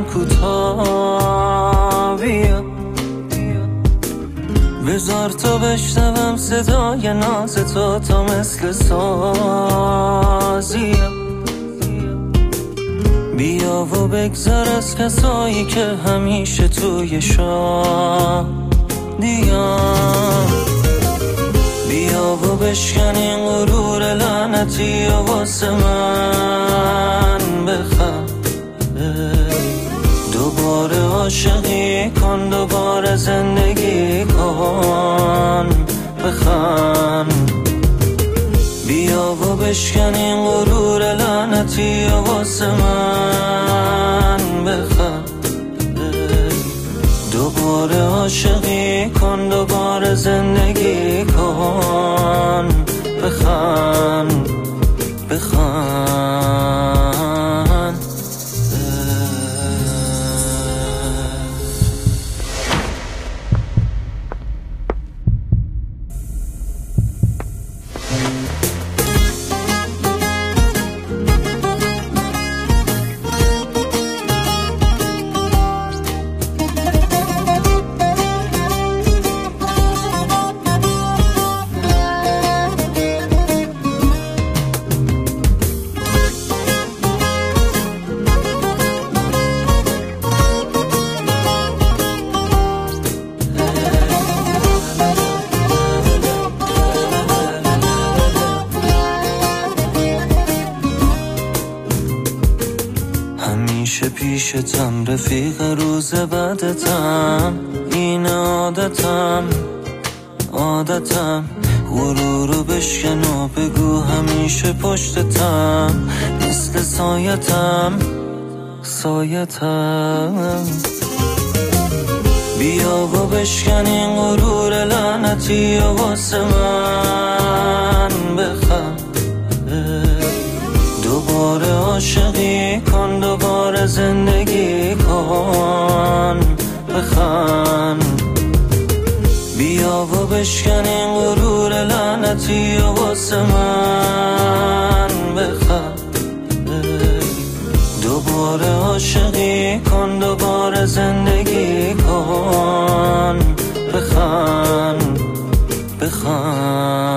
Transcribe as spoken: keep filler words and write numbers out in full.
کوتاه بیا، بذار تا بشنوم صدای ناز تو تا مثل سازیم. بیا و بگذر از کسایی که همیشه توی شادیم. بیا و بشکن این غرور لعنتی و واسه من بخند. دوباره عاشقی کن، دوباره زندگی کن، بخند. بیا و بشکن این غرور لعنتی و واسه من بخند. دوباره عاشقی کن، دوباره زندگی کن، بخند بخند. همیشه پیشتم رفیق، روز بعدتم، این عادتم عادتم. غرورو بشکن و بگو همیشه پشتتم، مثل سایتم سایتم. بیا و بشکن این غرور لعنتی و واسه من بخند. دوباره عاشقی کن، دوباره زندگی کن، بخند. بیا و بشکن این غرور لعنتی و واسه من بخند. دوباره عاشقی کن، دوباره زندگی کن، بخند بخند.